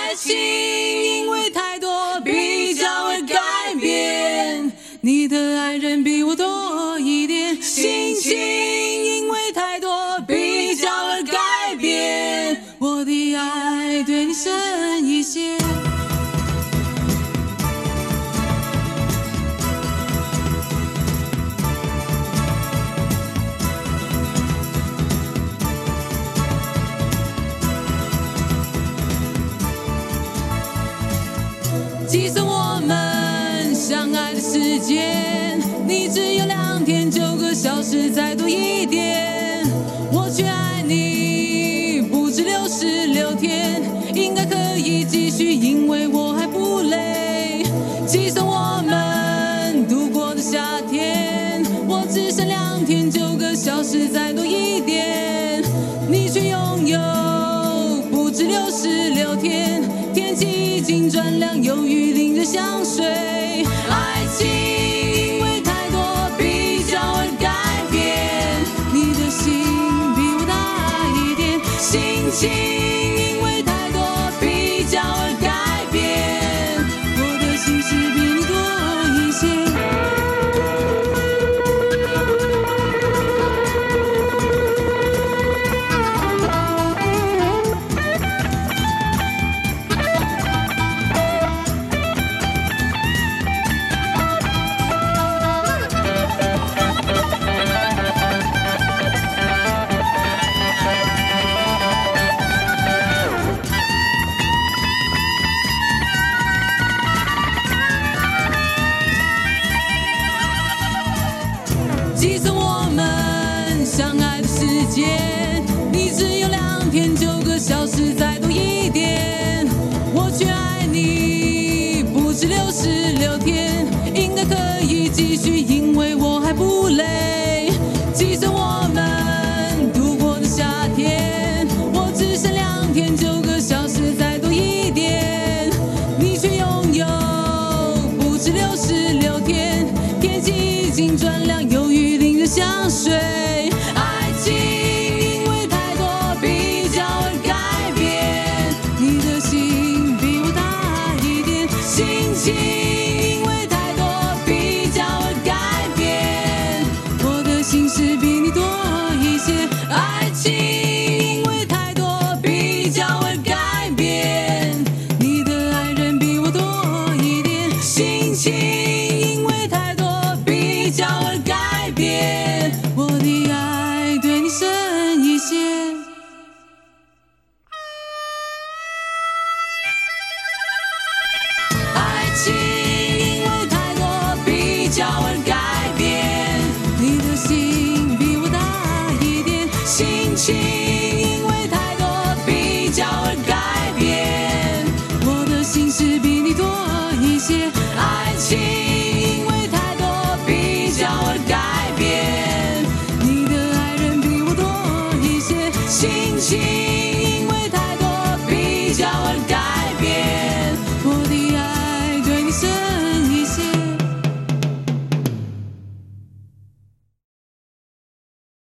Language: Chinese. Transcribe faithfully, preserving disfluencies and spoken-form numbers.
爱情因为太多比较而改变，你的爱人比我多一点，心情因为太多比较而改变，我的爱对你深一些。计算我们相爱的时间，你只有两天，九个小时再多一点，我却爱你不止六十六天，应该可以继续，因为我还不累。计算我们度过的夏天，我只剩两天，九个小时再多一点，你却拥有不止六十六天，天气已经转凉，忧郁令人想睡。爱情因为太多比较而改变，你的心比我大一点，心情因为太多比较而改变，我的心事比你多一些。计算我们相爱的时间，你只有两天，九个小时再多一点，我却爱你不止六十六天，应该可以继续，因为我还不累。计算我们度过的夏天，我只剩两天，九个小时再多一点，你却拥有不止六十六天，天气已经转凉，忧郁令人想睡。爱情因为太多比较而改变，你的心比我大一点，心情因为太多比较而改变，我的心事比你多一些。爱情因为太多比较而改变，你的爱人比我多一点，心情因为太多比较而改变，我的爱对你深一些。爱情因为太多比较而改变，你的心比我大一点，心情因为太多比较而改变，我的心事比你多一些。爱情